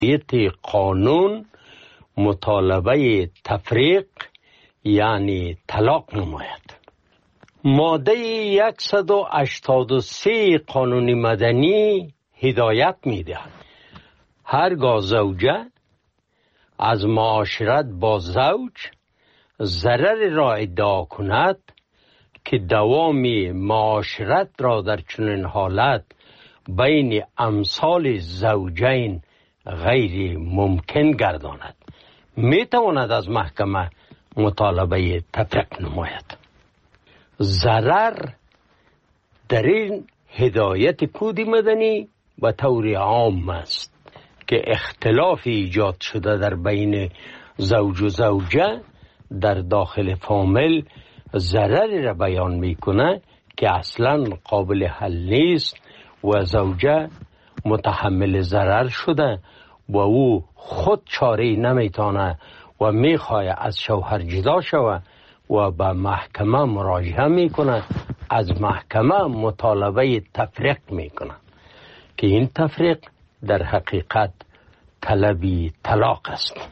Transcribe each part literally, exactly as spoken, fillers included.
مشروعیت قانون مطالبه تفریق یعنی طلاق نماید. ماده صد و هشتاد و سه قانون مدنی هدایت می‌دهد هرگاه زوجه از معاشرت با زوج ضرر را ادعا کند که دوام معاشرت را در چنین حالت بین امثال زوجین غیر ممکن گرداند، می تواند از محکمه مطالبه تفریق نماید. ضرر در این هدایت کود مدنی به طور عام است که اختلاف ایجاد شده در بین زوج و زوجه در داخل فامیل ضرری را بیان میکنه که اصلا قابل حل نیست و زوجه متحمل ضرر شده و او خود چاره نمیتونه و میخواه از شوهر جدا شود و به محکمه مراجعه میکنه، از محکمه مطالبه تفریق میکنه که این تفریق در حقیقت طلبی طلاق است.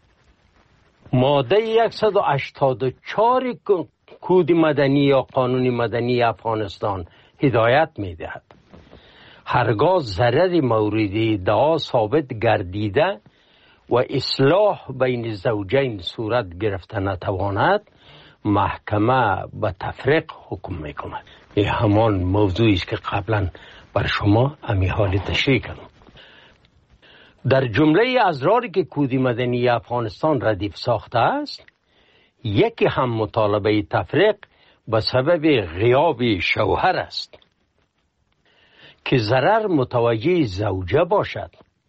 ماده صد و هشتاد و چهار کود مدنی یا قانون مدنی افغانستان هدایت میدهد هرگاه ضرر مورد ادعا ثابت گردیده و اصلاح بین زوجین صورت گرفته نتواند، محکمه به تفریق حکم میکند. این همان موضوعی است که قبلا بر شما امی حال تشریح کردم. در جمله ازراری که کود مدنی افغانستان ردیف ساخته است، یکی هم مطالبه تفریق به سبب غیاب شوهر است که ضرر متوجه زوجه باشد.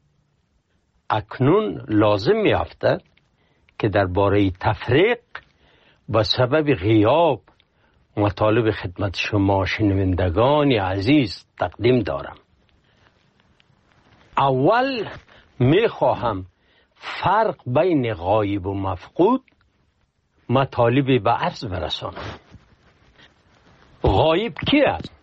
اکنون لازم می افتد که درباره تفریق به سبب غیاب مطالب خدمت شما شنوندگان عزیز تقدیم دارم. اول می خواهم فرق بین غایب و مفقود مطالبی به عرض برسانم. غایب کی است؟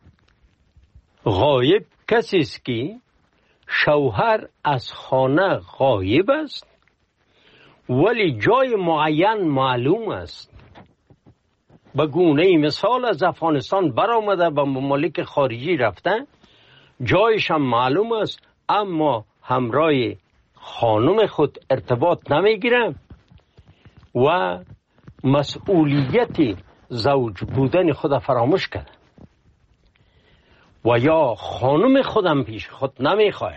غایب کسی است که شوهر از خانه غایب است ولی جای معین معلوم است. به گونه مثال از افغانستان برآمده به ممالک خارجی رفته، جایش هم معلوم است اما همراه خانم خود ارتباط نمیگیره و مسئولیت زوج بودن خود فراموش کرده و یا خانم خودم پیش خود نمیخواه.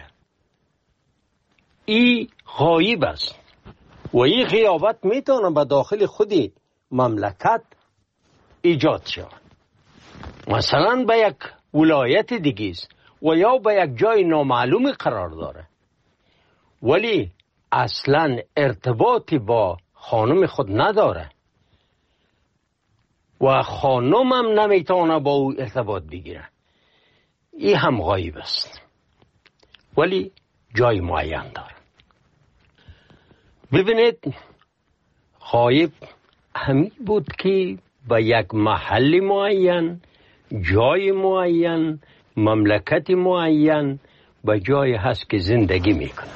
ای غایب است و این غیابت میتونه به داخل خودی مملکت ایجاد شود. مثلا به یک ولایت دیگه است و یا به یک جای نامعلوم قرار داره ولی اصلا ارتباطی با خانم خود نداره و خانم هم نمیتونه با او ارتباط بگیره. این هم غایب است ولی جای معین داره. ببینید، غایب همین بود که به یک محل معین، جای معین، مملکت معین به جای هست که زندگی میکنه.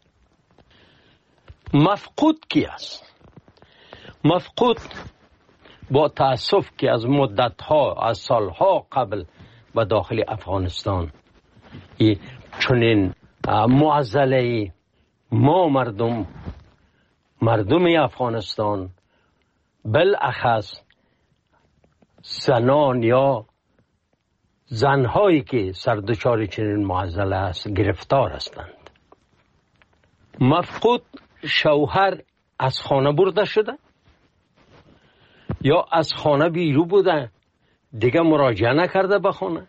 مفقود کی است؟ مفقود با تأسف که از مدتها، از سالها قبل به داخل افغانستان چنین معضله ما مردم مردم افغانستان بالاخص زنان یا زنهایی که سردچار چنین معضله است گرفتار هستند. مفقود شوهر از خانه برده شده یا از خانه بیرون بوده، دیگه مراجعه نکرده به خانه.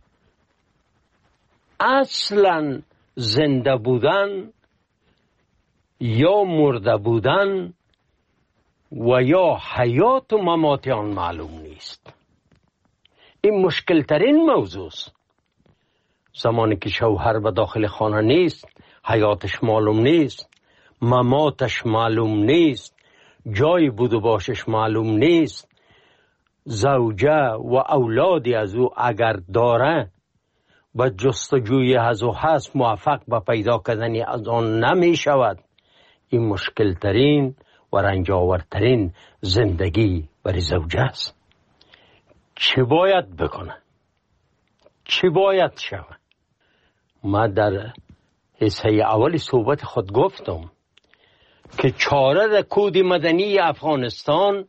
اصلا زنده بودن یا مرده بودن و یا حیات و ممات آن معلوم نیست. این مشکل ترین موضوع است. زمانی که شوهر به داخل خانه نیست، حیاتش معلوم نیست، مماتش معلوم نیست، جای بود و باشش معلوم نیست، زوجه و اولادی از او اگر داره به جستجوی هز و هست موفق به پیدا کردن از آن نمی شود، این مشکل ترین و رنجاورترین زندگی برای زوجه است. چه باید بکنه؟ چه باید شود؟ ما در حصه اول صحبت خود گفتم که چاره در کود مدنی افغانستان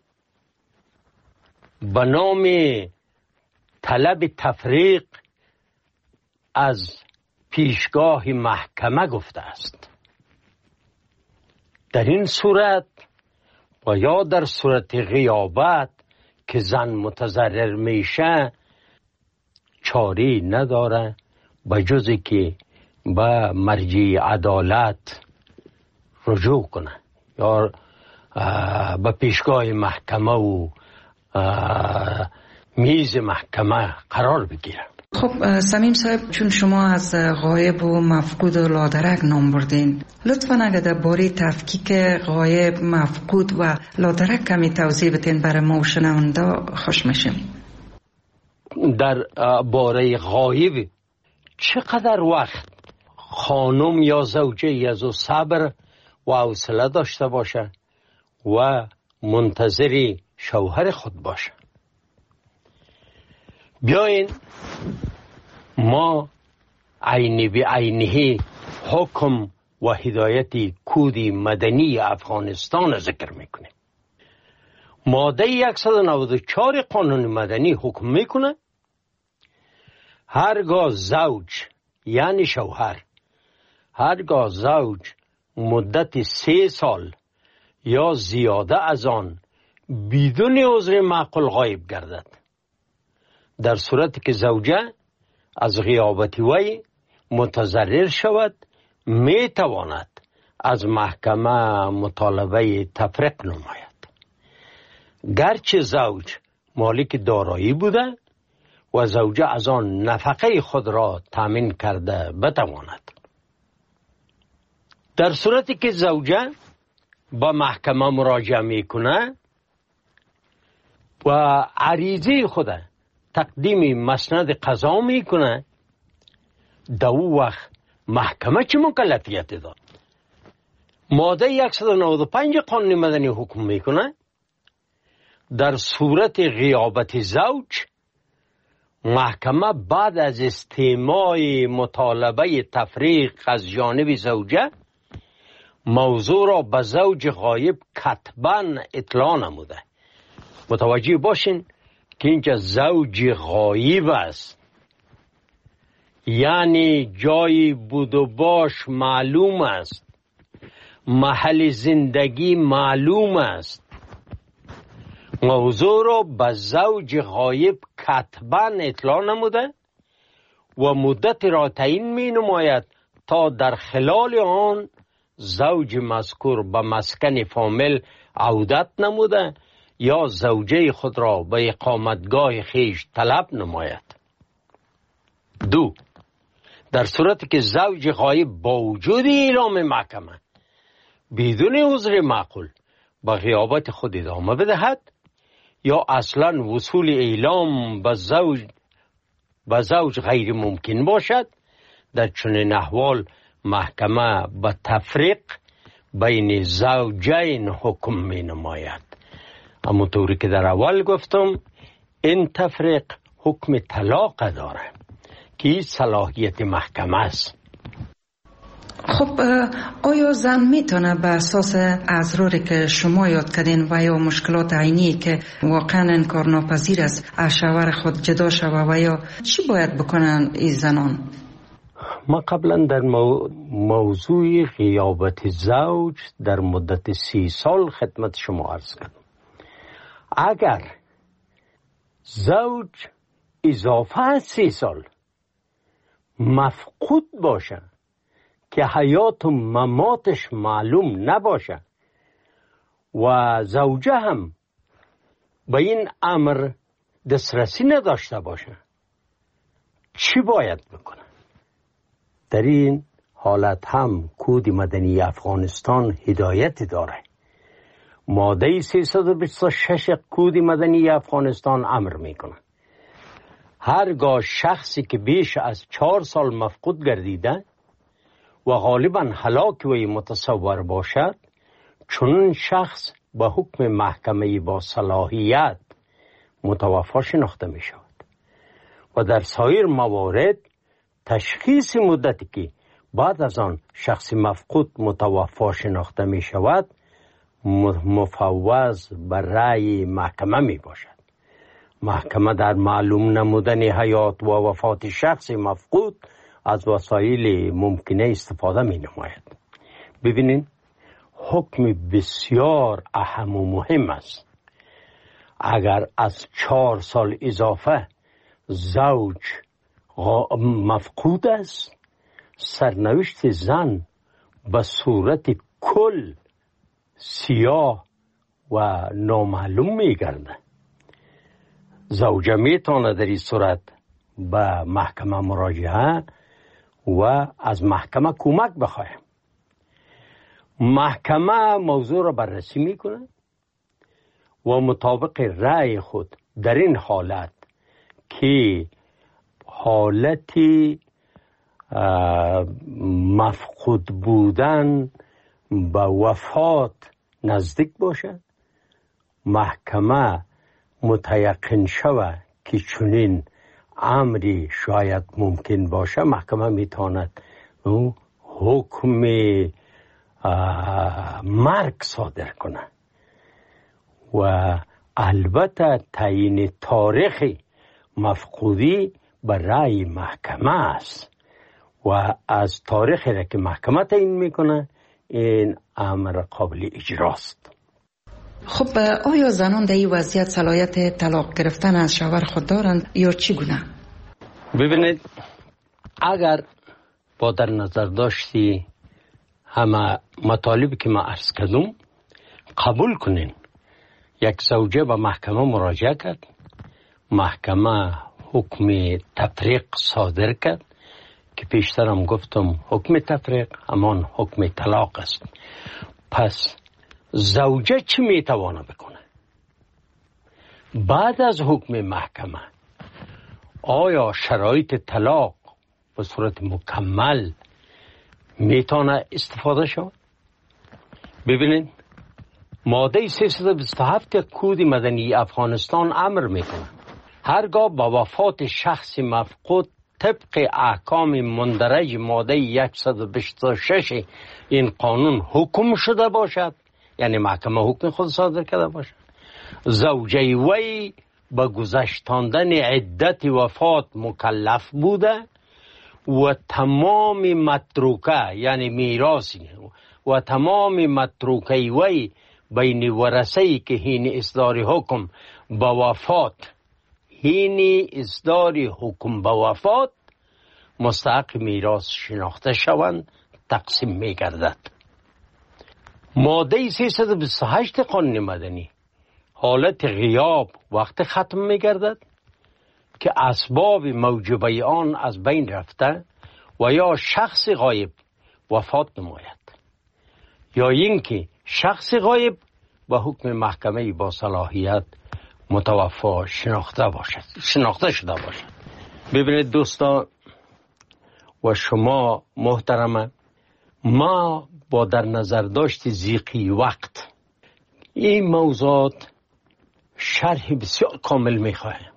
به نام طلب تفریق از پیشگاه محکمه گفته است. در این صورت و یا در صورت غیابت که زن متضرر میشه چاری نداره به جز که به مرجع عدالت رجوع کنه یا به پیشگاه محکمه و میز محکمه قرار بگیره. خب صمیم صاحب، چون شما از غایب و مفقود و لادرک نام بردین، لطفاً اگر در باره تفکیک غایب، مفقود و لادرک کمی توضیح بدین برای ما و شنونده خوش میشیم. در باره غایب چقدر وقت خانم یا زوجه یزو صبر و حوصله داشته باشه و منتظر شوهر خود باشه؟ بیاین ما عینی به عینه حکم و هدایت کود مدنی افغانستان ذکر میکنه. ماده صد و نود و چهار قانون مدنی حکم میکنه هرگاه زوج یعنی شوهر هرگاه زوج مدت سه سال یا زیاده از آن بدون عذر معقول غایب گردد، در صورتی که زوجه از غیابت وی متضرر شود می تواند از محکمه مطالبه تفریق نماید، گرچه زوج مالک دارایی بوده و زوجه از آن نفقه خود را تامین کرده بتواند. در صورتی که زوجه با محکمه مراجعه میکنه و عریضه خود تقدیم مسند قضا میکنه، در او وقت محکمه چه مکلفیت داد؟ ماده صد و نود و پنج قانون مدنی حکم میکنه در صورت غیابت زوج محکمه بعد از استماع مطالبه تفریق از جانب زوجه موضوع را به زوج غایب کتباً اطلاع نموده. متوجه باشین که اینجا زوج غایب است، یعنی جای بود و باش معلوم است، محل زندگی معلوم است. موضوع را به زوج غایب کتباً اطلاع نموده و مدت را تعیین می نماید تا در خلال آن زوج مذکور به مسکن فامیل عودت نموده یا زوجه خود را به اقامتگاه خیش طلب نماید. دو، در صورتی که زوج غایب با وجود اعلام محکمه بدون عذر معقول به غیابت خود ادامه بدهد یا اصلا وصول اعلام به زوج به زوج غیر ممکن باشد، در چنین احوال محکمه به تفریق بین زوجین حکم می نماید. همونطوری که در اول گفتم این تفریق حکم طلاق داره که صلاحیت محکمه است. خب آیا زن میتونه بر اساس اضراری که شما یاد کردین و یا مشکلات عینی که واقعا انکارناپذیر است از شوهر خود جدا شوه و یا چی باید بکنن این زنان؟ ما قبلا در مو... موضوع غیابت زوج در مدت سی سال خدمت شما عرض کردم. اگر زوج اضافه از سی سال مفقود باشه که حیات و مماتش معلوم نباشه و زوجه هم به این امر دسترسی نداشته باشه، چی باید بکنه؟ در این حالت هم کود مدنی افغانستان هدایت داره. ماده سیصد و بیست و شش کود مدنی افغانستان امر میکنه هرگاه شخصی که بیش از چهار سال مفقود گردیده و غالبا هلاک وی متصور باشد، چون شخص به حکم محکمه با صلاحیت متوفی شناخته می شود و در سایر موارد تشخیص مدتی که بعد از آن شخص مفقود متوفی شناخته می شود مفوض بر رأی محکمه می باشد. محکمه در معلوم نمودن حیات و وفات شخص مفقود از وسایل ممکنه استفاده می نماید. ببینید حکم بسیار اهم و مهم است. اگر از چهار سال اضافه زوج مفقود است، سرنوشت زن به صورت کل سیاه و نامعلوم می گرده. زوجه می تواند در این صورت به محکمه مراجعه و از محکمه کمک بخواهد. محکمه موضوع را بررسی می کنه و مطابق رأی خود در این حالت که حالتی مفقود بودن به وفات نزدیک باشد، محکمه متیقن شود که چنین امری شاید ممکن باشه، محکمه میتواند حکم مرگ صادر کنه و البته تعیین تاریخ مفقودی به رأی محکمه است و از تاریخی را که محکمه تعیین میکنه این امر قابل اجراست. خب آیا زنان در این وضعیت صلاحیت طلاق گرفتن از شوهر خود دارند یا چگونه؟ ببینید اگر با در نظر داشتی همه مطالبی که ما عرض کردم قبول کنین، یک زوجه به محکمه مراجعه کرد، محکمه حکم تفریق صادر کرد که پیشترم گفتم حکم تفریق همان حکم طلاق است. پس زوجه چی میتوانه بکنه؟ بعد از حکم محکمه آیا شرایط طلاق به صورت مکمل میتونه استفاده شود؟ ببینید ماده سیصد و بیست و هفت کود مدنی افغانستان امر میکنه هرگاه با وفات شخص مفقود طبق احکام مندرج ماده صد و بیست و شش این قانون حکم شده باشد، یعنی محکمه حکم خود صادر کرده باشد، زوجه وی به گذشتاندن عدت وفات مکلف بوده و تمام متروکه یعنی میراثی و تمام متروکه وی بین ورثه‌ای که هین اصدار حکم به وفات هین اصدار حکم به وفات مستحق میراث شناخته شوند تقسیم می گردد. ماده سیصد و بیست و هشت قانون مدنی حالت غیاب وقت ختم می گردد که اسباب موجبه آن از بین رفته و یا شخص غایب وفات نماید یا اینکه شخص غایب به حکم محکمه با صلاحیت متوفی شناخته باشد شناخته شده باشد. ببینید دوستان و شما محترمه، ما با در نظر داشت ضیقی وقت این موضوعات شرح بسیار کامل میخواهیم.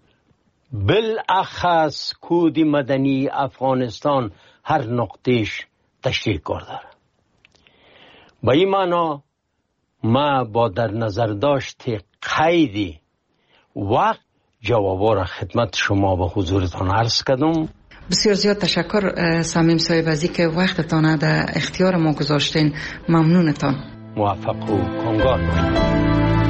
بالاخص کود مدنی افغانستان هر نقطهش تشریح کار داره. با این معنا ما با در نظر داشت قیدی وقت جوابا را خدمت شما به حضورتان عرض کردم. بسیار زیاد تشکر صمیم صاحب از اینکه وقتتان در اختیار ما گذاشتین. ممنونتان. موفق و کامگار باشید.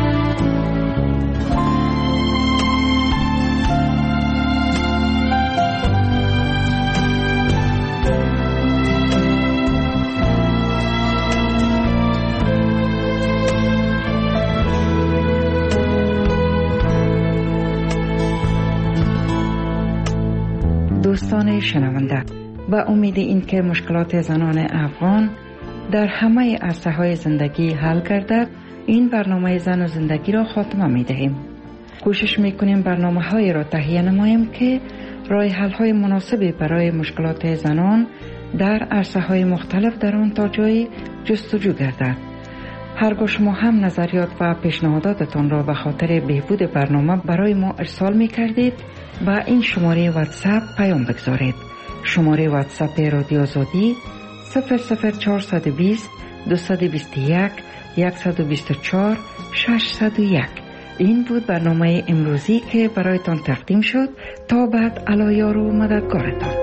دوستان شنونده، با امید اینکه مشکلات زنان افغان در همه عرصه‌های زندگی حل گردد، این برنامه زن و زندگی را خاتمه می دهیم. کوشش میکنیم برنامه های را تهیه نماییم که راه حل های مناسبی برای مشکلات زنان در عرصه های مختلف در آن تا جایی جستجو گردد. هرگاه شما هم نظریات و پیشنهاداتتان را به خاطر بهبود برنامه برای ما ارسال می کردید با این شماره واتساپ پیام بگذارید. شماره واتساپ رادیو آزادی صفر صفر چهارصد و بیست دویست و بیست و یک صد و بیست و چهار ششصد و یک. این بود برنامه امروزی که برایتان تقدیم شد. تا بعد علایار و مددگارتان.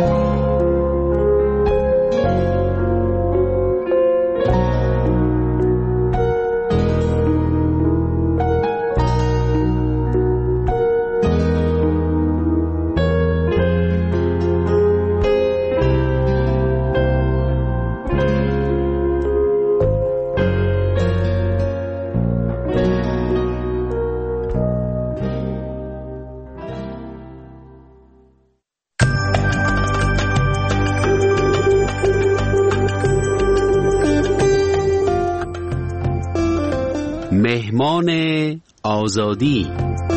مهمان آزادی.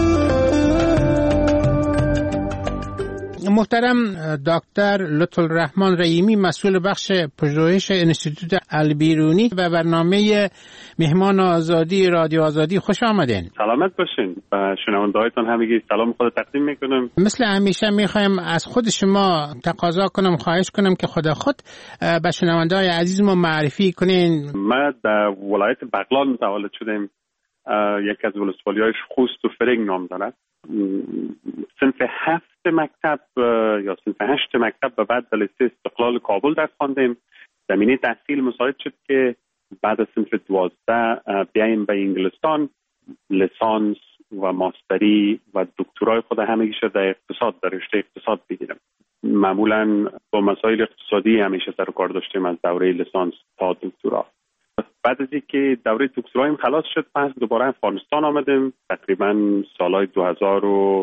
محترم دکتر لطفالرحمن رحیمی، مسئول بخش پژوهش انستیتوت البیرونی و برنامه مهمان آزادی رادیو آزادی، خوش آمدین. سلامت باشین. و شنونده‌هایتان همگی سلام خود تقدیم میکنم. مثل همیشه میخوایم از خود شما تقاضا کنم، خواهش کنم که خود خود به شنونده‌های عزیز ما معرفی کنین. ما در ولایت بغلان متولد شدیم. یکی از ولسوالی‌های خوست و فرنگ نام دارد. صنف هفت مکتب یا صنف هشت مکتب و بعد به لیسه استقلال کابل درس خواندیم. زمینه تحصیل مساعد شد که بعد از صنف دوازده بیاییم به انگلستان لیسانس و ماستری و دکترای خود همگیش در اقتصاد، در رشته اقتصاد بگیرم. معمولا با مسائل اقتصادی همیشه سر و کار داشتیم از دوره لیسانس تا دکترا. بعد از اینکه دوره دکترایم خلاص شد، پس دوباره افغانستان آمدیم. تقریبا سالهای دو هزار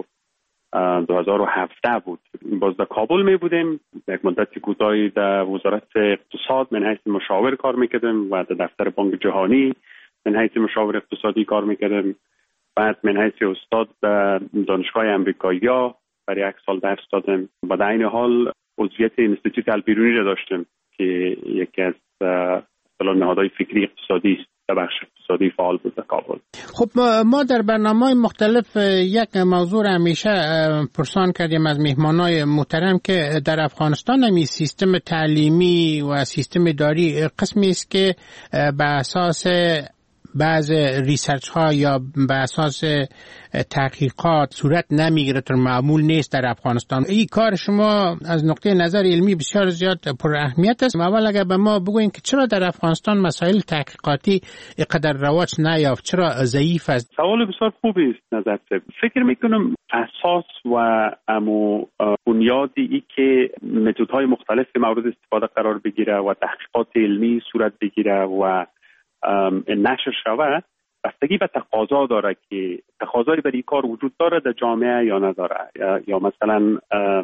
و هفت بود. باز در کابل می بودیم. یک مدت کوتاهی در وزارت اقتصاد من حیث مشاور کار میکردیم و در دفتر بانک جهانی من حیث مشاور اقتصادی کار میکردیم. بعد من حیث استاد در دانشگاه امریکایی‌ها برای یک سال درس دادم و در این حال عضویت انستیتوت البیرونی را داشتیم که یکی از نهادهای فکری اقتصادی است، در بخش اقتصادی فعال بود در کابل. خب ما در برنامه‌های مختلف یک موضوع همیشه پرسان کردیم از مهمانای محترم که در افغانستان همی سیستم تعلیمی و سیستم اداری قسمی است که به اساس بعض ریسرچ ها یا به اساس تحقیقات صورت نمیگیره، طور معمول نیست در افغانستان. این کار شما از نقطه نظر علمی بسیار زیاد پر اهمیت است. اول اگر به ما بگوین که چرا در افغانستان مسائل تحقیقاتی اینقدر رواج نیافت، چرا ضعیف است؟ سوال بسیار خوبی است نظر طب. فکر میکنم اساس و امو بنیادی ای که متدهای مختلف مورد استفاده قرار بگیره و تحقیقات علمی صورت بگیره و نشر شود بستگی به تقاضا داره که تقاضایی برای کار وجود داره در جامعه یا نداره، یا, یا مثلا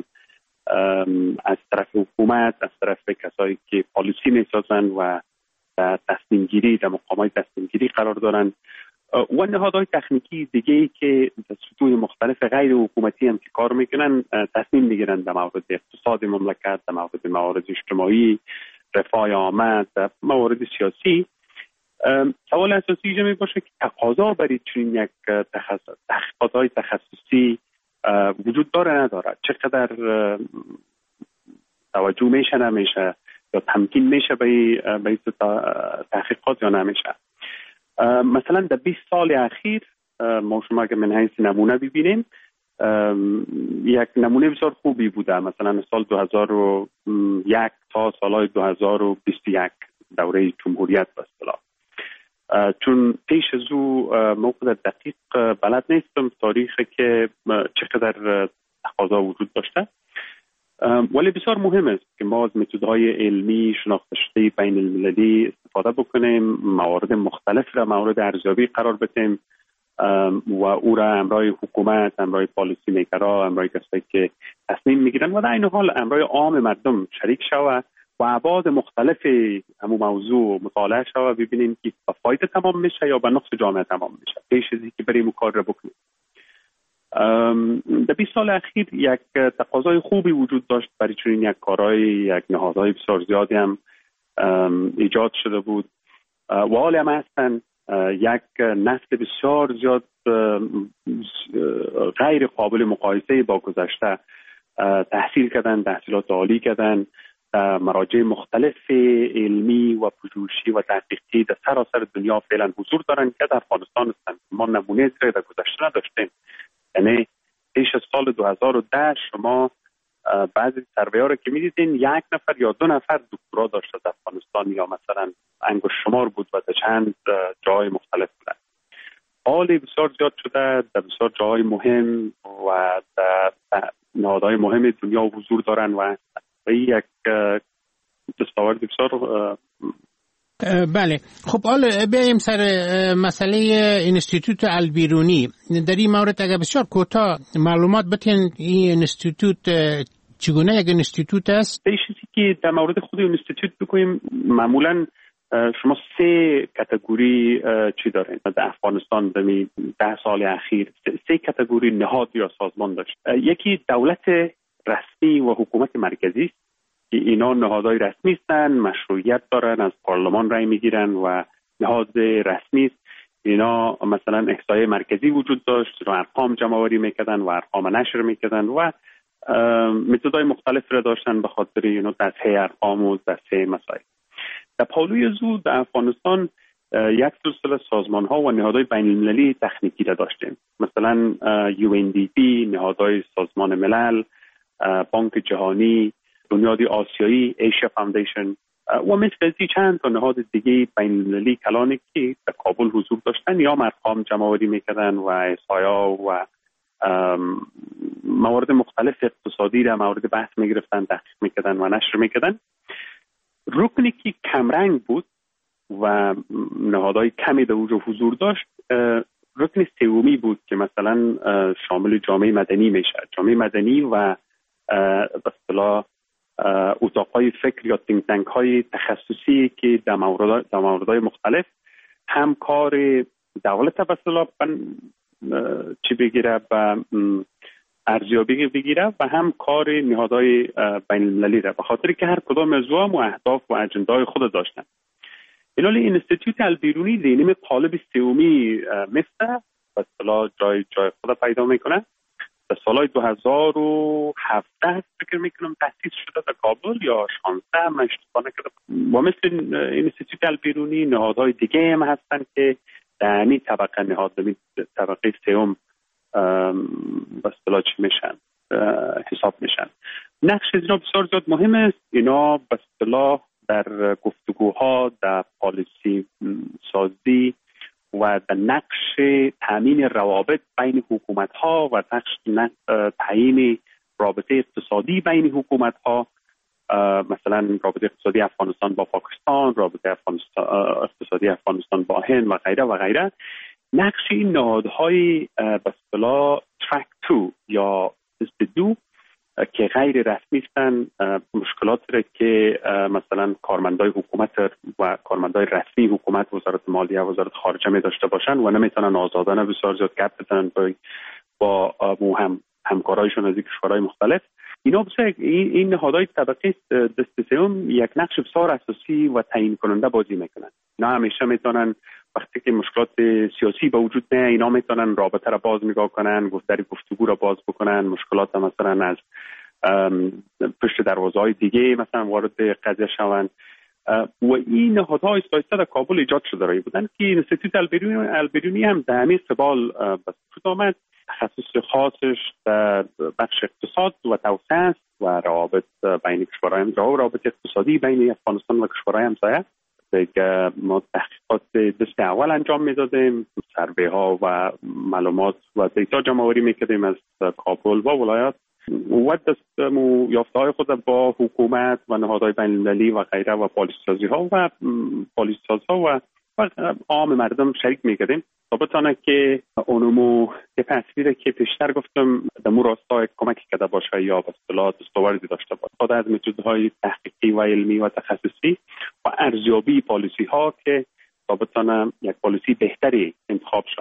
از طرف حکومت، از طرف کسایی که پالیسی میسازن و تصمیم گیری در مقامات تصمیم گیری قرار دارن و نهادهای تکنیکی دیگه ای که در سطوح مختلف غیر حکومتی هم که کار میکنن تصمیم میگیرن در مورد اقتصاد مملکت، در مورد موارد اجتماعی، رفاه عامه، در موارد سیاسی. سوال اساسی اینجا می باشه که تقاضا برای چنین یک تحقیقات‌های تخصصی وجود داره نداره، چقدر توجه میشه نمیشه یا تمکین میشه به این تحقیقات یا نمیشه. مثلا در بیست سال اخیر ما شما اگر من حیث نمونه ببینیم یک نمونه بسیار خوبی بوده. مثلا سال دو هزار و یک تا سال دو هزار و بیست و یک دوره جمهوریت به اصطلاح، چون پیش از او موقع دقیق بلد نیستم تاریخی که چقدر تقاضا وجود داشته، ولی بسیار مهم است که ما از متدهای علمی شناخته شده بین المللی استفاده بکنیم، موارد مختلف را مورد ارزیابی قرار بدیم و او را همراه حکومت، همراه پالیسی میکرها، همراه کسایی که تصمیم میگیرن و در این حال همراه عام مردم شریک شود و ابعاد مختلف همون موضوع مطالعه شود و ببینیم که به فایده تمام میشه یا به نقص جامعه تمام میشه پیش از اینکه بریم کار را بکنیم. در بیست سال اخیر یک تقاضای خوبی وجود داشت برای چنین یک کارهای، یک نهادهای بسیار زیادی هم ایجاد شده بود و حال هم هستن. یک نسل بسیار زیاد غیر قابل مقایسه با گذشته تحصیل کردن، تحصیلات عالی کردن، مراجع مختلف علمی و پژوهشی و تحقیقی در سراسر دنیا فعلا حضور دارن که در افغانستان هستند. ما نمونه در گذشته نداشتیم. یعنی پیش از سال دو هزار و ده شما بعضی سروی‌ها رو که می‌دیدین یک نفر یا دو نفر دکترا داشته در افغانستان یا مثلا انگشت شمار بود و در چند جای مختلف بودن. حال بسیار زیاد شده، در بسیار جای مهم و در نهادهای مهم دنیا حضور دارن و یک دستاورد بسیار. بله، خب حالا بیایم سر مسئله اینستیتوت البیرونی. در این مورد اگر بسیار کوتاه معلومات بتین، این اینستیتوت چگونه یک اینستیتوت است؟ به چیزی که در مورد خود اینستیتوت بگوییم، معمولا شما سه کاتگوری چی دارین در افغانستان در ده سال اخیر؟ سه کاتگوری نهاد یا سازمان داشت. یکی دولت رسمی و حکومت مرکزی است که اینا نهادهای رسمی هستند، مشروعیت دارن، از پارلمان رای میگیرن و نهاد رسمی است. اینا مثلا احصایه مرکزی وجود داشت، اینا ارقام جمع آوری میکردن و ارقام نشر میکردن و متدای مختلف را داشتن به خاطر اینا تصحیح ارقام و تصحیح مسائل. در پالوی زود در افغانستان یک سلسله سازمان ها و نهادهای بین المللی تکنیکی را داشتیم، مثلا یو ان دی پی، نهادهای سازمان ملل، بانک جهانی، بنیاد آسیایی، ایشیا فاندیشن و مثل از چند تا نهاد دیگه بین المللی کلانی که در کابل حضور داشتن یا ارقام جمع آوری میکردن و احصایا و موارد مختلف اقتصادی را مورد بحث میگرفتن، تحقیق میکردن و نشر میکردن. رکنی که کمرنگ بود و نهادهای کمی در اونجا حضور داشت، رکن سومی بود که مثلا شامل جامعه مدنی میشه. جامعه مدنی و به اصطلاح اتاقهای فکر یا تینک تانک های تخصصی که در مورد در موردهای مختلف هم کار دولت به اصطلاح چی بگیره و ارزیابی بگیره و هم کار نهادهای بین المللی را، به خاطر که هر کدام از اونها و اهداف و اجندای خود داشتن. اینال اینستیتوت البیرونی دینیم قالب سومی مثل به اصطلاح جای جای خود پیدا میکنه. در سال دو هزار و هفده فکر میکنم تأسیس شده در کابل یا شانزده، من اشتباه نکردم. و مثل اینستیتوت البیرونی نهادهای دیگه هم هستن که در این طبقه نهاد در طبقه سوم به اصطلاح چی میشن حساب میشن. نقش اینا بسیار زیاد مهم است. اینا به اصطلاح در گفتگوها، در پالیسی سازی و در نقش تامین روابط بین حکومت ها و نقش تعیین رابطه اقتصادی بین حکومت ها، مثلا رابطه اقتصادی افغانستان با پاکستان، رابطه افغانستان اقتصادی افغانستان با هند و غیره و غیره. نقش این نهادهای به اصطلاح ترک دو یا دو که غیر رسمی هستند، مشکلات را که مثلا کارمندای حکومت و کارمندای رسمی حکومت، وزارت مالیه و وزارت خارجه می داشته باشند و نمیتونن آزادانه بسیار زیاد گپ بزنن با هم همکارایشون از کشورهای مختلف. اینا بسیار این نهادهای طبقه دست سوم یک نقش بسیار اساسی و تعیین کننده بازی میکنن. اینا همیشه میتونن وقتی که مشکلات سیاسی به وجود میاد، اینا میتونن رابطه را باز نگاه کنن، گفتاری گفتگو را باز بکنن، مشکلات مثلا از پشت دروازه‌های دیگه مثلا وارد قضیه شوند. و این نهادها آیسته در کابل ایجاد شده رایی بودن که اینستیتوت البیرونی البیرونی هم در همین قبال به وجود آمد. تخصص خاصش در بخش اقتصاد و توسعه است و روابط بین کشورهای همسایه، روابط اقتصادی بین افغانستان و کشورهای همسایه. دیگه ما تحقیقات دست اول انجام میدادیم، سروی ها و معلومات و دیتا جمع آوری میکردیم از کابل و ولایات و دست یافته های خود با حکومت و نهادهای بین المللی و غیره و پالیسی سازی ها و پالیسی ساز ها و عام مردم شریک میکردیم تا بتانه که اونمو که تصویر که پیشتر گفتم در مو راستا کمکی کرده باشه یا به اصطلاح دستاوردی داشته باشه، خود از متدهای تحقیقی و علمی و تخصصی و ارزیابی پالیسی ها که تا بتانه یک پالیسی بهتری انتخاب شود.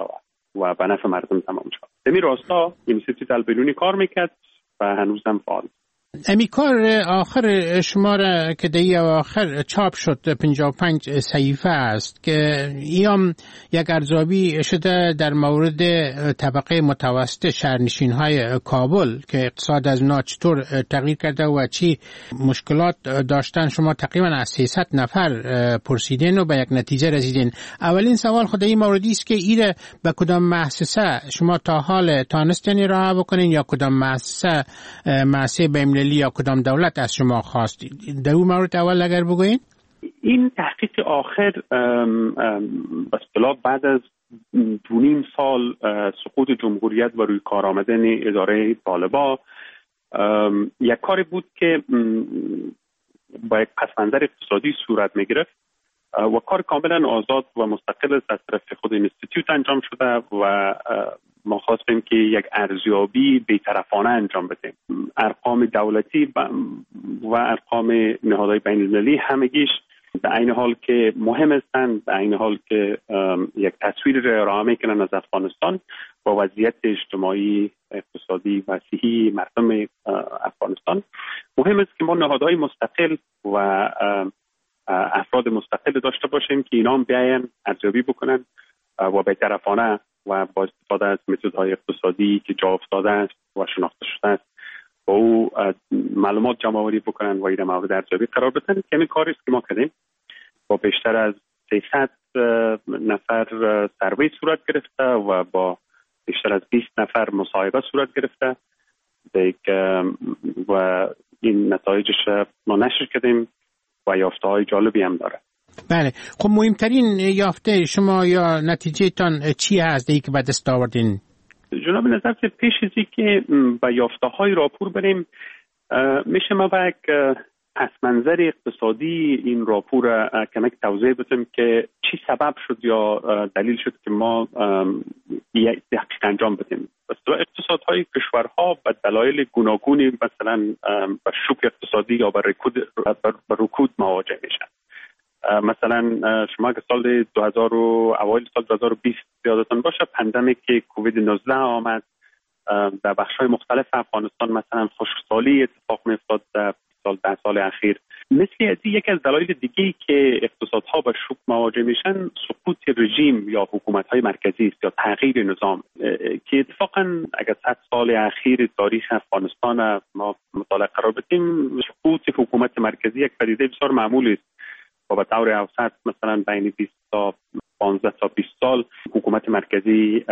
و به نفع مردم تمام شد. دمی راستا اینستیتوت البیرونی کار میکرد و هنوز هم فعال. امی کار آخر شما را که دی آخر چاپ شد پنجاه و پنج صحیفه است که ایام یک ارزیابی شده در مورد طبقه متوسط شهرنشین های کابل که اقتصاد از اونا چطور تغییر کرده و چی مشکلات داشتن. شما تقریبا از سیصد نفر پرسیدین و به یک نتیجه رسیدین. اولین سوال خود این موردی است که ایره به کدام مؤسسه شما تا حال تانستین راه بکنین یا کدام مؤسسه مؤسسه بین یا کدام دولت از شما خواست؟ در اون مورد اول اگر بگوین. این تحقیق آخر به اصطلاح بعد از دو نیم سال سقوط جمهوریت و روی کار آمدن اداره طالبا یک کاری بود که با یک پس‌منظر اقتصادی صورت می‌گرفت و کار کاملا آزاد و مستقل از طرف خود اینستیتوت انجام شده و ما خواستیم که یک ارزیابی بی‌طرفانه انجام بدیم. ارقام دولتی و ارقام نهادهای بین‌المللی همگیش در عین حال که مهم هستند، در عین حال که یک تصویر را ارائه میکنن از افغانستان با وضعیت اجتماعی، اقتصادی و صحی مردم افغانستان، مهم است که ما نهادهای مستقل و افراد مستقل داشته باشیم که اینا هم بیاین ارزیابی بکنن و بی‌طرفانه و با استفاده از متدهای اقتصادی که جا افتاده است و شناخته شده است با او معلومات جمع آوری بکنن و این مورد ارزیابی قرار بدن. که همین کاری است که ما کردیم. با بیشتر از سیصد نفر سروی صورت گرفته و با بیشتر از بیست نفر مصاحبه صورت گرفته و این نتایجش ما نشر کردیم و یافته های جالبی هم داره. بله، خب مهمترین یافته شما یا نتیجه تان چی هست دیگه که به دست آوردین؟ جناب نظر پیش ازی که به یافته های راپور بریم میشه ما با یک پس منظر اقتصادی این راپور کمک توضیح بدم که چی سبب شد یا دلیل شد که ما یک تحقیق انجام بدیم. اقتصادهای کشورها به دلایل گوناگونی مثلا به شوک اقتصادی یا به رکود به رکود مواجه میشن. مثلا شما که سال دو هزار و اوایل سال دو هزار و بیست یادتون باشه پاندمیک که کووید نوزده آمد در بخش‌های مختلف افغانستان، مثلا خشکسالی اتفاق می‌افتاد در سال ده سال اخیر. مثل از یکی از دلایل دیگه‌ای که اقتصادها به شوک مواجه میشن سقوط رژیم یا حکومت‌های مرکزی است یا تغییر نظام که اتفاقا اگر صد سال اخیر تاریخ افغانستان ما مطالعه قرار بدیم، سقوط حکومت مرکزی یک پدیده بسیار معمولی است و به طور اوسط مثلا بین بیست تا پانزده تا بیست سال حکومت مرکزی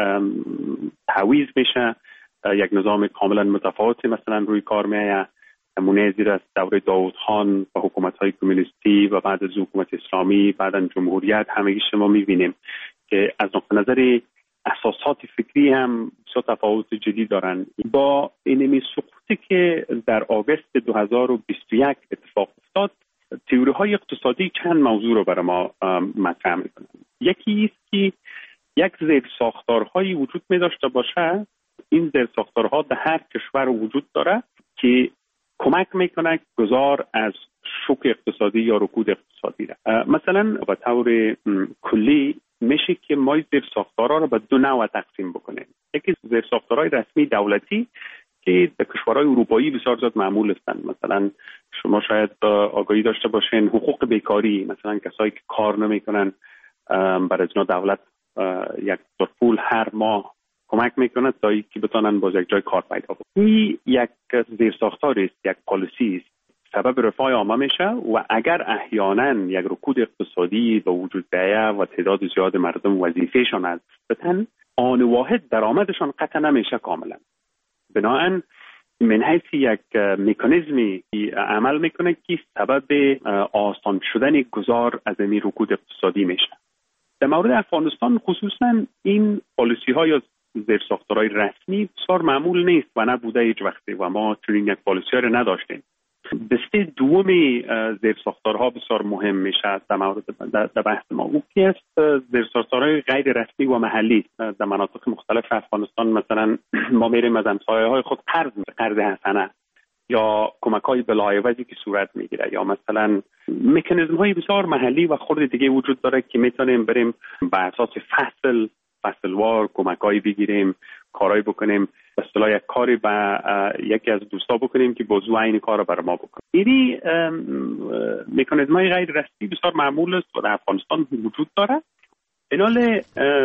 تعویض میشه، یک نظام کاملا متفاوتی مثلا روی کار میآید. نمونه زیر از دوره داوود خان و حکومت‌های کمونیستی و بعد از حکومت اسلامی بعداً جمهوریت همگی شما می‌بینیم که از نقطه نظر اساسات فکری هم بسیار تفاوت جدی دارن. با این سقوطی که در آگوست دو هزار و بیست و یک اتفاق افتاد، تئوری‌های اقتصادی چند موضوع رو برای ما مطرح می‌کنن. یکی است که یک زیرساختارهایی وجود می‌داشته باشه، این زیرساختارها در هر کشور وجود داره که کمک میکنه گذار از شوک اقتصادی یا رکود اقتصادی را. مثلا به طور کلی میشه که ما زیرساختارها را به دو نوع تقسیم بکنیم. یکی زیرساختارهای رسمی دولتی که در کشورهای اروپایی بسیار زیاد معمول هستند. مثلا شما شاید آگاهی داشته باشین حقوق بیکاری، مثلا کسایی که کار نمیکنن برای از اینا دولت یک پول هر ماه کمک میکنه تا اینکه بتونن باز یک جای کار پیدا کنن. این یک زیرساختار است، یک پالیسی است، سبب رفاه عامه میشه و اگر احیانا یک رکود اقتصادی به وجود بیاید و تعداد زیاد مردم وظیفهشان از بتن، آن واحد درآمدشان قطع نمیشه کاملا. بنابراین من حیث یک مکانیزمی عمل میکنه که سبب آسان شدن گذار از این رکود اقتصادی میشه. در مورد افغانستان خصوصا این پالیسی ها یا زیرساختارهای رسمی بسیار معمول نیست و نبوده هیچ وقتی و ما چنین یک پالیسی ها رو نداشتیم. دسته دومی زیرساختارها بسیار مهم میشه در مورد در بحث ما. او کی است زیرساختارهای غیر رسمی و محلی در مناطق مختلف افغانستان. مثلا ما میریم از همسایه‌های خود قرض قرض حسنه یا کمک‌های بلایوزی که صورت میگیره یا مثلا مکانیزم‌های بسیار محلی و خرد دیگه وجود داره که میتونیم بریم بر اساس فصل، فصلوار کمکایی بگیریم، کارایی بکنیم، به اصطلاح یک کاری با یکی از دوستا بکنیم که بازو این کار رو برای ما بکنه. این مکانیزم‌های غیر رسمی بسیار معمول است و در افغانستان وجود داره. اینال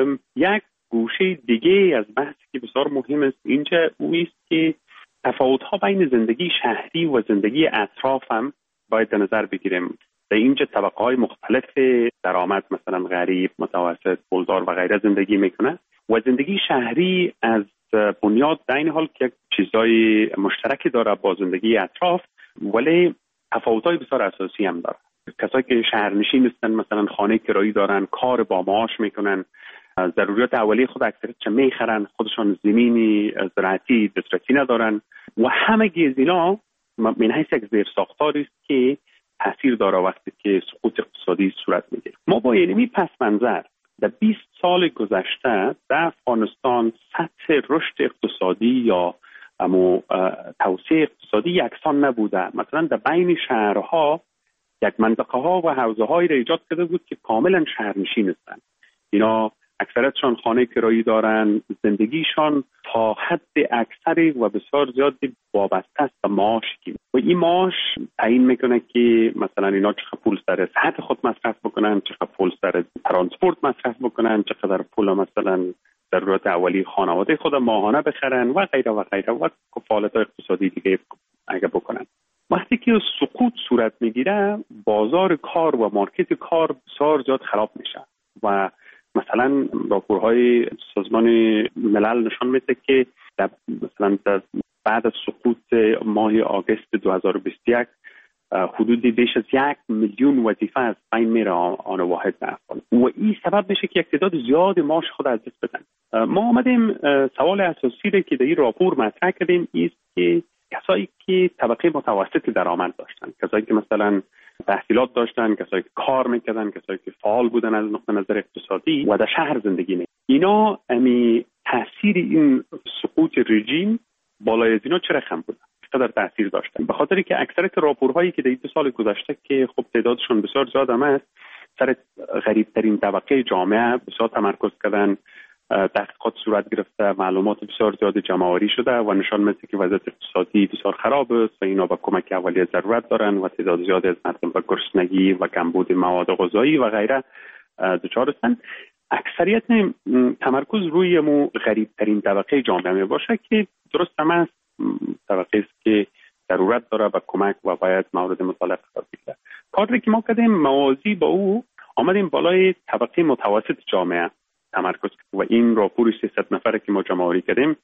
یک گوشه دیگه از بحثی که بسیار مهم است اینجا اویست که تفاوت‌ها بین زندگی شهری و زندگی اطراف هم باید در نظر بگیریم. در اینجا طبقه‌های مختلف درآمد مثلا غریب، متوسط، پولدار و غیره زندگی میکنه و زندگی شهری از بنیاد در این حال که چیزای مشترکی داره با زندگی اطراف، ولی تفاوت‌های بسیار اساسی هم داره. کسایی که شهرنشین هستن مثلا خانه کرایی دارن، کار با معاش میکنن، ضروریات اولیه خود اکثریت چه میخرن، خودشان زمینی زراعتی دسترسی ندارن و همه از اینا من حیث یک زیر ساختاری است که تاثیر داره وقتی که سقوط اقتصادی صورت میگیره. ما با اینمی پس منظر در بیست سال گذشته در افغانستان سطح رشد اقتصادی یا امو توسعه اقتصادی یکسان نبوده. مثلا در بین شهرها یک منطقه ها و حوزه هایی را ایجاد کرده بود که کاملا شهرنشین هستند. اینا اکثرتشان خانه کرایی دارن، زندگیشان تا حد اکثری و بسیار زیادی وابسته است به معاش و این معاش تعیین میکنه که مثلا اینا چقدر پول سر صحت خود مصرف بکنن، چقدر پول سر ترانسپورت مصرف بکنن، چقدر پول مثلا ضرورت اولیه خانواده خود ماهانه بخرن و غیره و غیره و کفالت اقتصادی دیگه اگه بکنن. وقتی که سقوط صورت میگیره بازار کار و مارکت کار بسیار زیاد خراب میشه و مثلا راپورهای سازمان ملل نشان میده که در مثلا در بعد از سقوط ماه آگوست دو هزار و بیست و یک حدودی بیش از یک میلیون وظیفه از بین میره آن واحد در افغانستان و این سبب میشه که یک تعداد زیاد معاش خود از دست بدن. ما آمدیم سوال اساسی رو که در این راپور مطرح کردیم است که کسایی که طبقه متوسط درآمد داشتن، کسایی که مثلا تحصیلات داشتن، کسایی که کار میکردن، کسایی که فعال بودن از نقطه نظر اقتصادی و در شهر زندگی میکردن، اینا امی تاثیر این سقوط رژیم بالای از اینا چه رقم بوده؟ چقدر تاثیر داشتن؟ به خاطری که اکثریت راپورهایی که در این دو سال گذشته که خب تعدادشون بسیار زیاد هم است سر غریبترین طبقه جامعه بسیار تمرکز کردن، تحقیقات صورت گرفته، معلومات بسیار زیاد جمع‌آوری شده و نشان میده که وضعیت اقتصادی بسیار خراب است و اینا به کمک اولیه ضرورت دارن و تعداد زیادی از مردم به گرسنگی و کمبود مواد غذایی و غیره دچار هستند. اکثریت تمرکز روی مو غریبترین طبقه جامعه می باشه که درست هم است، طبقه است که ضرورت داره به کمک و باید مورد مطالعه قرار بگیره. کاری که ما کردیم موازی با او آمدیم بالای طبقه متوسط جامعه تمرکز و این راپور سیصد نفره که ما جمع‌آوری کردیم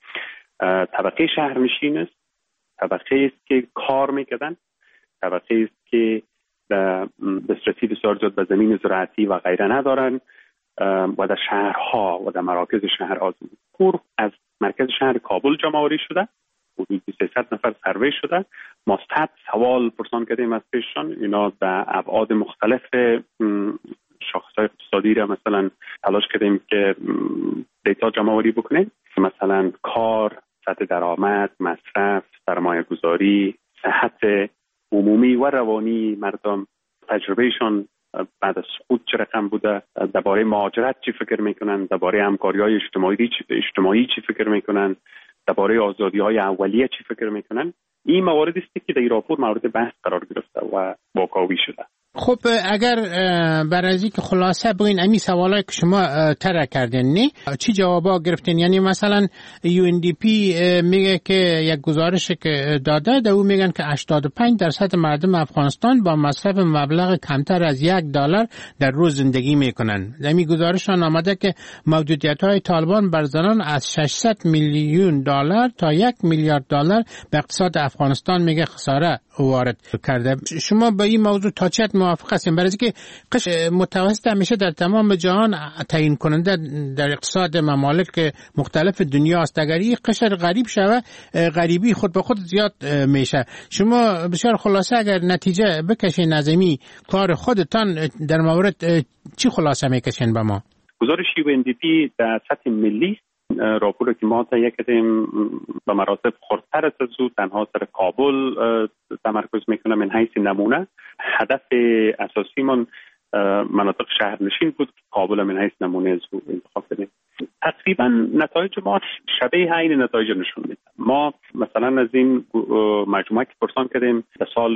طبقه شهرنشین است، طبقه است که کار میکردن، طبقه است که دسترسی بسیار زیاد به زمین زراعتی و غیره ندارن و در شهرها و در مراکز شهرها پور از مرکز شهر کابل جمع‌آوری شده، حدود سیصد نفر سروی شده. ما صد سوال پرسان کردیم از پیششان، اینا در ابعاد مختلف شاخص‌های اقتصادی را مثلا تلاش کردیم که دیتا جمع‌آوری بکنیم، مثلا کار، سطح درآمد، مصرف، سرمایه‌گذاری، صحت عمومی و روانی مردم، تجربهشون بعد از سقوط چه رقم بوده، درباره مهاجرت چی فکر میکنن، درباره همکاری‌های اجتماعی اجتماعی چی فکر میکنن، درباره آزادی‌های اولیه چی فکر میکنن. این مواردی است که در این راپور مورد بحث قرار گرفته و واکاوی شده. خب اگر برای از اینکه خلاصه بگین امی سوالایی که شما طرح کردین نه چی جوابا گرفتین؟ یعنی مثلا یو ان دی پی میگه که یک گزارش که داده در او میگن که هشتاد و پنج درصد مردم افغانستان با مصرف مبلغ کمتر از یک دلار در روز زندگی میکنن. در این گزارش آمده که موجودیت های طالبان بر زنان از ششصد میلیون دلار تا یک میلیارد دلار به اقتصاد افغانستان میگه خساره وارد کرده. شما با این موضوع تا چه موافق هستیم؟ برای اینکه قشر متوسط همیشه در تمام جهان تعیین کننده در اقتصاد ممالک مختلف دنیا است. اگر این قشر غریب شوه غریبی خود به خود زیاد میشه. شما بسیار خلاصه اگر نتیجه بکشین از این کار خودتان در مورد چی خلاصه میکشین به ما؟ گزارش یو ان دی پی در سطح ملی راپور که ما تهیه کردیم به مراتب خردتر از او تنها سر کابل تمرکز میکنه. من حیث نمونه هدف اساسی من مناطق شهرنشین بود که کابل من حیث نمونه از او انتخاب کردیم. تقریبا نتایج ما شبیه عین نتایج نشون میده. ما مثلا از این مجموعه که پرسان کردیم در سال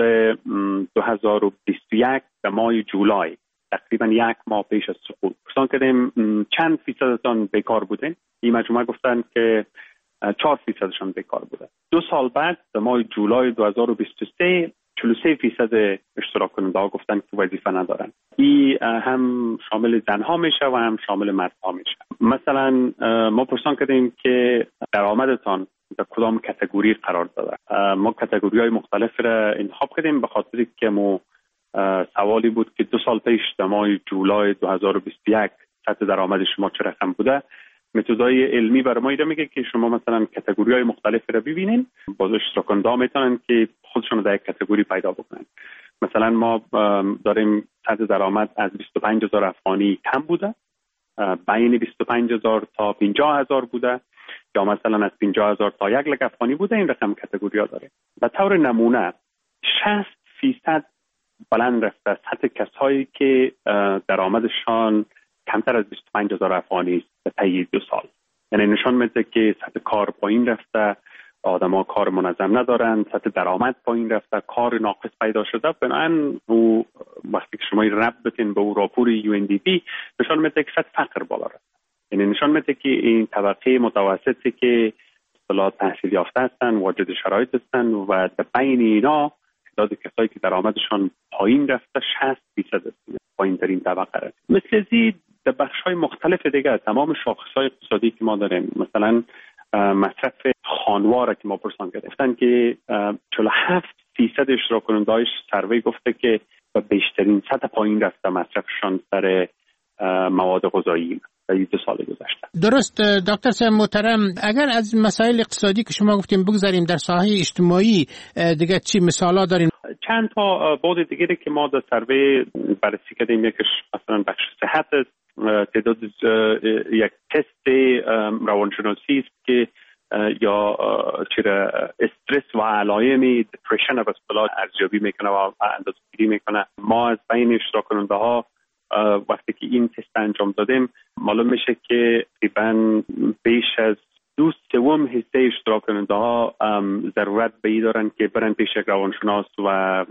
دو هزار و بیست و یک در ماه جولای، تقریبا یک ماه پیش از سقوط پرسان کردیم چند فیصدتان بیکار بودین. این مجموعه گفتن که چهار فیصدشان بیکار بوده. دو سال بعد در ماه جولای دو هزار و بیست و سه چهل و سه فیصد اشتراک کننده ها گفتن که وظیفه ندارن. این هم شامل زنها میشه و هم شامل مردها میشه. مثلا ما پرسان کردیم که درآمدتان در کدام کاتگوری قرار داده. ما کاتگوری های مختلف را انتخاب کردیم به خاطر که ما سوالی بود که دو سال پیش در ماه جولای دو هزار و بیست و یک سطح درآمد شما چه رقم بوده. متدای علمی برای ما ایده میگه که شما مثلا کاتگوری های مختلف را ببینین، باز اشتراک کننده ها میتونن که خودشون در یک کاتگوری پیدا بکنن. مثلا ما داریم سطح درآمد از بیست و پنج هزار افغانی کم بوده، بین بیست و پنج هزار تا پنجاه هزار بوده، یا مثلا از پنجاه هزار تا یک لک افغانی بوده. این رقم کاتگوری ها داره. به طور نمونه شصت فیصد بلند رفته سطح کسایی که درآمدشان کمتر از بیست و پنج هزار افغانی است به طی دو سال. یعنی نشان میده که سطح کار پایین رفته، آدما کار منظم ندارن، سطح درآمد پایین رفته، کار ناقص پیدا شده. بنابراین او وقتی که شما رب بتین به او راپور یو ان دی پی نشان میده که سطح فقر بالا رفته. یعنی نشان میده که این طبقه متوسطی که اصطلاح تحصیل یافته هستن، واجد شرایط هستن و در بین اینا تعداد کسایی که درآمدشان پایین رفته شصت فیصد است، پایین ترین طبقه است. مثل زید در بخش‌های مختلف دیگه تمام شاخص‌های اقتصادی که ما داریم، مثلا مصرف خانوار که ما پرسان کردیم گفتن که چهل و هفت فیصد اشتراک کننده‌های سروی گفته که به بیشترین سطح پایین رفته مصرفشان سر مواد غذایی در دو سال گذشته. درست دکتر صاحب محترم، اگر از مسائل اقتصادی که شما گفتیم بگذاریم، در ساحه اجتماعی دیگه چی مثالا داریم؟ چند تا بعد دیگری که ما در سروی بررسی کردیم، یکیش مثلا بخش صحت است. تعداد یک تست روانشناسی است که یا چرا استرس و علائم دپرشن و اصطلاح ارزیابی میکنه و اندازه‌گیری میکنه. ما از بین اشتراک کننده ها وقتی که این تست انجام دادیم معلوم میشه که تقریباً بیش از دو سوم حصه اشتراک کننده ها ضرورت به این دارن که برن پیش یک روانشناس و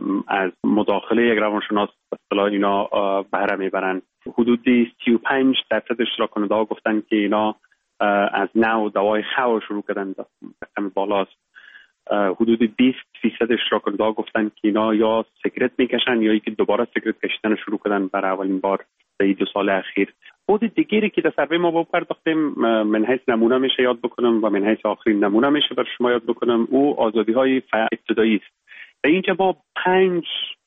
از مداخله یک روانشناس به اصطلاح اینا بهره میبرن. حدودی سی و پنج درصد اشتراک کننده ها گفتن که اینا از نو دوای خو شروع کردن، رقم بالاست. حدود بیست فیصد اشتراک کننده ها گفتن که اینا یا سیگرت میکشن یا اینکه دوباره سیگرت کشیدن شروع کردن برای اولین بار در دو سال اخیر. بود دیگری که در سروی ما بپرداختیم، من حیث نمونه میشه یاد بکنم و من حیث آخرین نمونه میشه بر شما یاد بکنم، او آزادی های ابتدایی است. در اینجا ما پنج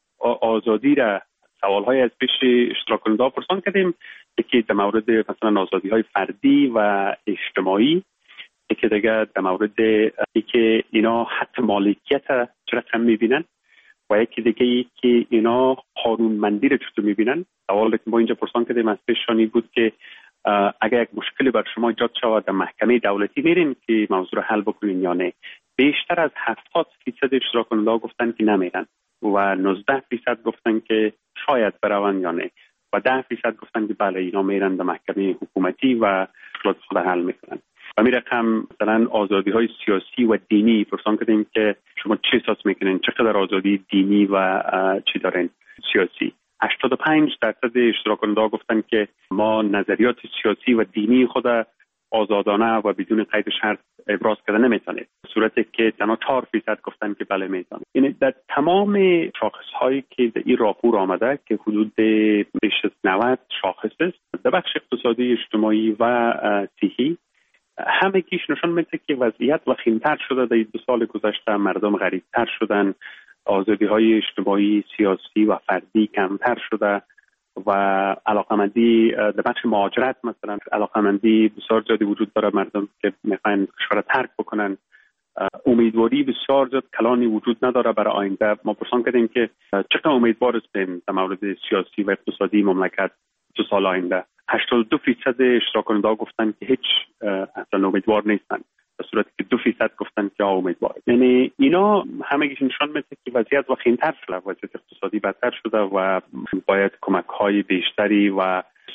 آزادی را سوال های از پیش اشتراک کننده ها پرسان کردیم، یکی در مورد مثلا آزادی های فردی و اجتماعی، یکی دیگه در مورد اینکه اینا حق مالکیت چه رقم میبینن و یکی دیگه ای که اینا قانونمندی رو چطور میبینن. سوالی که ما اینجا پرسان کردیم از پیشانی بود که اگر یک مشکلی بر شما ایجاد شود در محکمه دولتی میرین که موضوع رو حل بکنین یا نه. بیشتر از هفتاد فیصد اشتراک کننده ها گفتن که نمیرن و نوزده فیصد گفتن که شاید برون یا نه و ده فیصد گفتن که بله اینا میرن در محکمه حکومتی و خود خود حل میکنن. و می رقم مثلا آزادی های سیاسی و دینی پرسان کردیم که شما چه احساس میکنین، چقدر آزادی دینی و چی دارین سیاسی. هشتاد و پنج درصد اشتراک کننده ها گفتن که ما نظریات سیاسی و دینی خود آزادانه و بدون قید شرط ابراز کردن نمیتونید، در صورتی که تنها چهار فیصد گفتن که بله میتونید. یعنی در تمام شاخص هایی که در این راپور آمده که حدود بیش از نود شاخص است در بخش اقتصادی، اجتماعی و صحی، همه کیش نشان میده که وضعیت وخیم‌تر شده. در دو سال گذشته مردم غریب‌تر شدن، آزادی های اجتماعی، سیاسی و فردی کمتر شده و علاقمندی در بخش مهاجرت مثلا علاقمندی بسیار زیادی وجود داره، مردم که میخواین کشور ترک بکنن. امیدواری بسیار زیاد کلانی وجود نداره برای آینده. ما پرسان کردیم که چقدر امیدوار هستیم در مورد سیاسی و اقتصادی مملکت دو سال آینده. هشتاد و دو فیصد اشتراک کننده ها گفتن که هیچ اصلا امیدوار نیستن، در صورتی که دو فیصد گفتن که امیدوار. یعنی اینا همگیش نشان میده که وضعیت وخیم‌تر شده، وضعیت اقتصادی بدتر شده و باید کمک های بیشتری و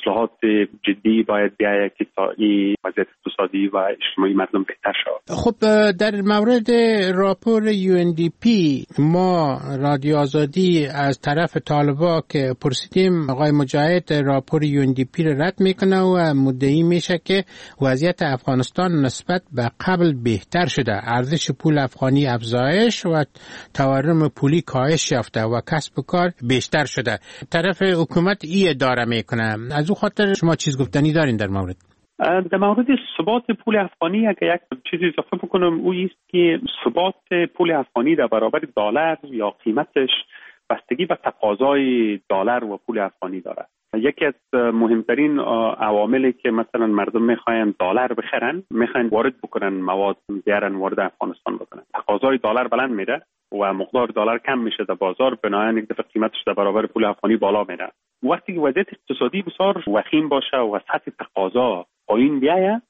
اصلاحات جدی باید بیاید که تا این وضعیت اقتصادی و اجتماعی مردم بهتر شود. خب در مورد راپور یو ان دی پی ما رادیو آزادی از طرف طالبا که پرسیدیم، آقای مجاهد راپور یو ان دی پی رو رد میکنه و مدعی میشه که وضعیت افغانستان نسبت به قبل بهتر شده، ارزش پول افغانی افزایش و تورم پولی کاهش یافته و کسب و کار بیشتر شده. طرف حکومت ای اداره میکنه. از اون خاطر شما چیز گفتنی دارین در مورد؟ در مورد ثبات پول افغانی اگر یک چیزی اضافه بکنم، او است که ثبات پول افغانی در برابر دلار یا قیمتش بستگی به تقاضای دلار و پول افغانی داره. یکی از مهمترین عواملی که مثلا مردم میخواین دلار بخرن، میخواین وارد بکنن مواد، بیارن وارد افغانستان بکنن، تقاضای دلار بلند میره و مقدار دلار کم میشه در بازار، بنابراین یک دفعه قیمتش در برابر پول افغانی بالا میره. وقتی که وضعیت اقتصادی بسیار وخیم باشه و سطح تقاضا پایین بیاید،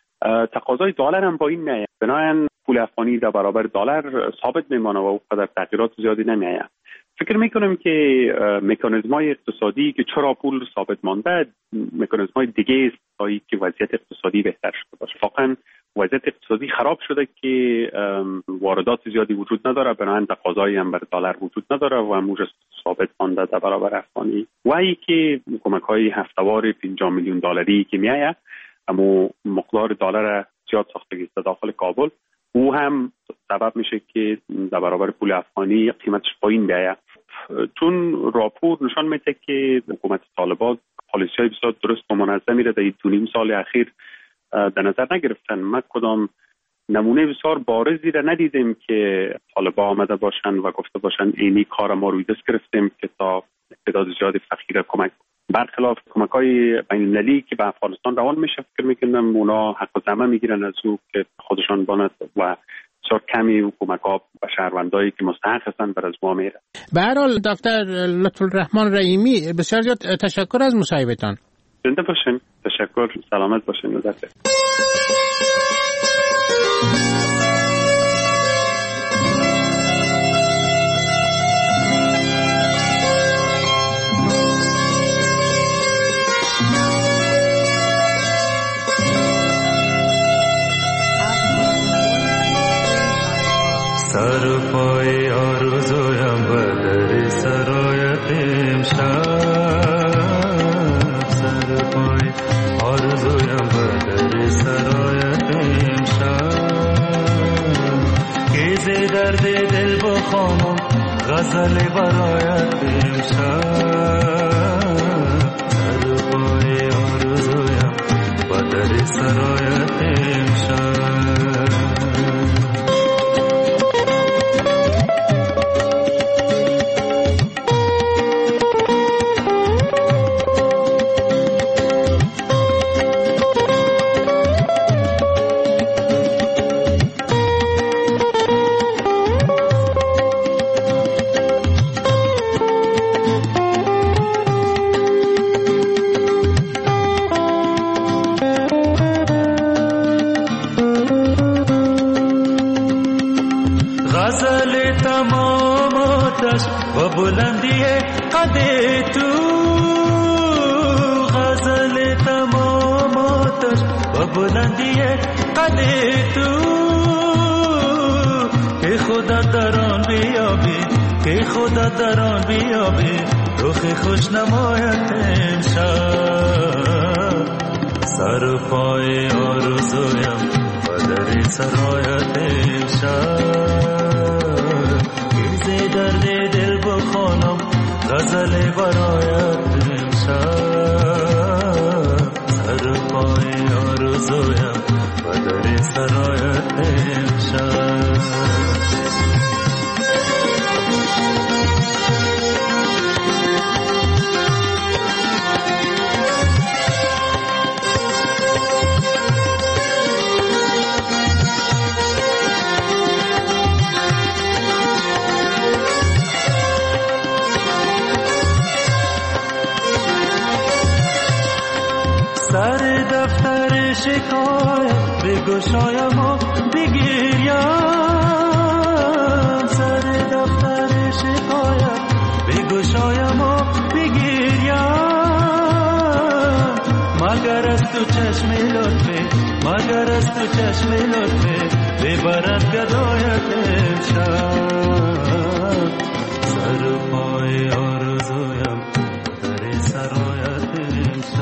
تقاضای دلار هم پایین میاد، بنابراین پول افغانی در برابر دلار ثابت میمانه و او قدر تغییرات زیادی نمیاد. فکر میکنم که مکانیزم‌های اقتصادی که چرا پول ثابت مانده، مکانیزم‌های دیگه است تا اینکه وضعیت اقتصادی بهتر شده باشه. واقعا وضعیت اقتصادی خراب شده که واردات زیادی وجود نداره، بنابراین تقاضایی هم بر دلار وجود نداره و موج ثابت مانده در برابر افغانی. و اینکه کمک‌های هفته‌وار پنجاه میلیون دلاری که میآید، اما مقدار دلار زیاد ساخته است داخل کابل، او هم سبب میشه که در برابر پول افغانی قیمتش پایین بیاید. چون راپور نشان میده که حکومت طالبان پالیسی‌های بسیار درست و منظمی را در دو نیم سال اخیر در نظر نگرفتن. ما کدام نمونه بسیار بارزی را ندیدیم که طالبان آمده باشن و گفته باشن اینی کار ما روی دست گرفتیم که تا تعداد زیادی فقیر کمک. برخلاف کمک‌های بین‌المللی که به افغانستان روان میشه، فکر میکنم اونا حق الزحمه میگیرن از او که خودشان باند و بسیار کمی حکومت‌ها و شهروندایی که مستحق هستند بر از ما میره. به هر حال دکتر لطفالرحمن رحیمی، بسیار زیاد تشکر از مصاحبهتان. زنده باشین. تشکر. سلامت باشین. نوزده. سر پای آرزویم بدر سرایت امشب، سر پای آرزویم بدر سرایت امشب، که ز درد دل بخوانم غزل برایت امشب، سر پای آرزویم بدر سرایت امشب. بلندی قد تو غزل تماماتش و بلندی قد تو، که خدا دران بیابی، که خدا دران بیابی، رخ خوش نمایت امشب، سر پای آرزویم و در سرایت امشب، که درد دل بخوانم غزل برایت امشب، سر پای آرزویم و در سرایت امشب. سر دفتر شکایت بگشایم و بگیریم، سر دفتر شکایت بگشایم و بگیریم، مگر از تو چشم لطفه مگر از تو چشم لطفه ببرد گدایت امشب سر پای